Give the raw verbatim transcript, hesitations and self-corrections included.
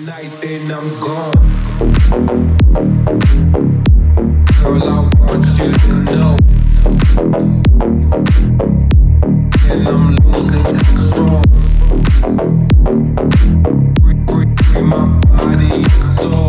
tonight, then I'm gone. Girl, I want you to know. And I'm losing control. Free, free, free my body and soul.